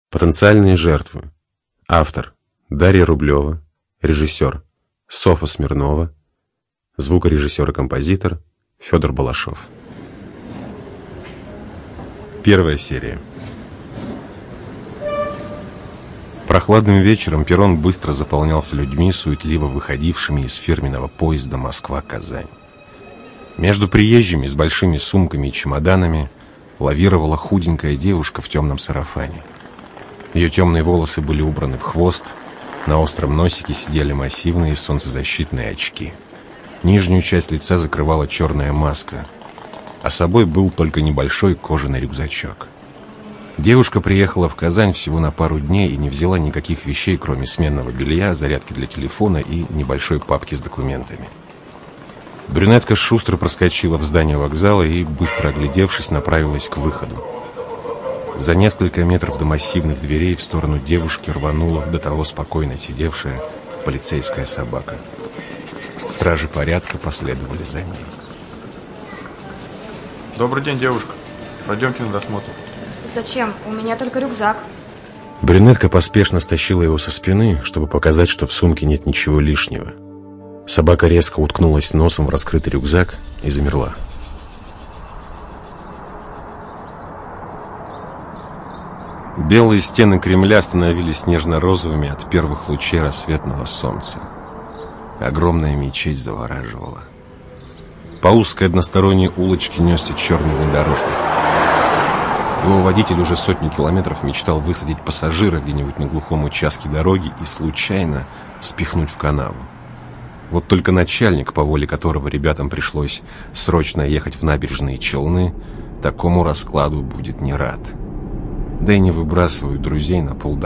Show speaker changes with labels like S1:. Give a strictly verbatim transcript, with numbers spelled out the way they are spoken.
S1: Потенциальные жертвы. Автор Дарья Рублева. Режиссер Софа Смирнова. Звукорежиссер и композитор Федор Балашов. Первая серия. Прохладным вечером перрон быстро заполнялся людьми, суетливо выходившими из фирменного поезда Москва-Казань. Между приезжими с большими сумками и чемоданами лавировала худенькая девушка в темном сарафане. Ее темные волосы были убраны в хвост, на остром носике сидели массивные солнцезащитные очки. Нижнюю часть лица закрывала черная маска, а с собой был только небольшой кожаный рюкзачок. Девушка приехала в Казань всего на пару дней и не взяла никаких вещей, кроме сменного белья, зарядки для телефона и небольшой папки с документами. Брюнетка шустро проскочила в здание вокзала и, быстро оглядевшись, направилась к выходу. За несколько метров до массивных дверей в сторону девушки рванула до того спокойно сидевшая полицейская собака. Стражи порядка последовали за ней.
S2: Добрый день, девушка. Пойдемте на досмотр.
S3: Зачем? У меня только рюкзак.
S1: Брюнетка поспешно стащила его со спины, чтобы показать, что в сумке нет ничего лишнего. Собака резко уткнулась носом в раскрытый рюкзак и замерла. Белые стены Кремля становились нежно-розовыми от первых лучей рассветного солнца. Огромная мечеть завораживала. По узкой односторонней улочке несся черный внедорожник. Его водитель уже сотни километров мечтал высадить пассажира где-нибудь на глухом участке дороги и случайно спихнуть в канаву. Вот только начальник, по воле которого ребятам пришлось срочно ехать в набережные Челны, такому раскладу будет не рад. Да и не выбрасывают друзей на полдороги.